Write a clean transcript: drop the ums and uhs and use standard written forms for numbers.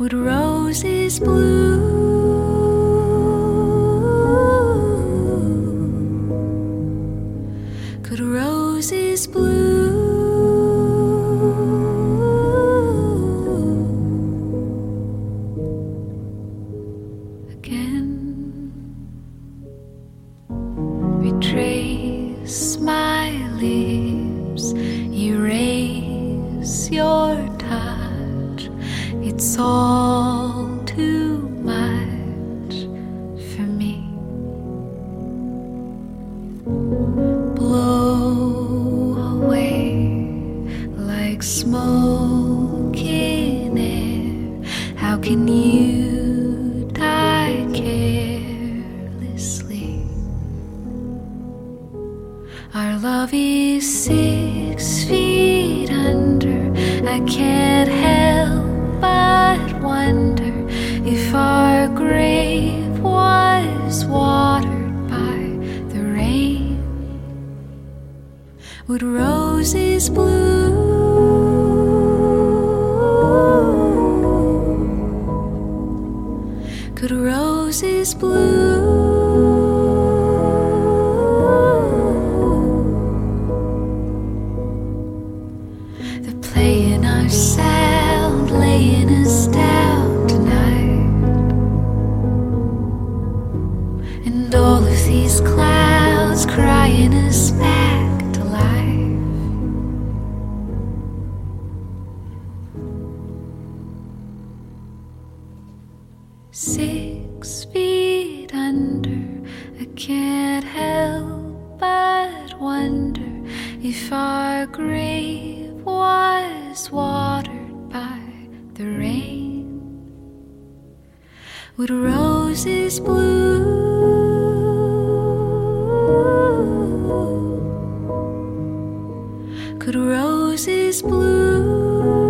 Would roses bloom? Could roses bloom again? Retrace my lips, erase your touch. It's all too much for me. Blow away like smoke in air. How can you die carelessly? Our love is 6 feet under. I can't help but wonder if our grave was watered by the rain. Would roses bloom? Could roses bloom? They're playing our sound, laying us down tonight. And all of these clouds crying us back to life. 6 feet under, I can't help but wonder if our grave was watered by the rain. Would roses bloom? Could roses bloom?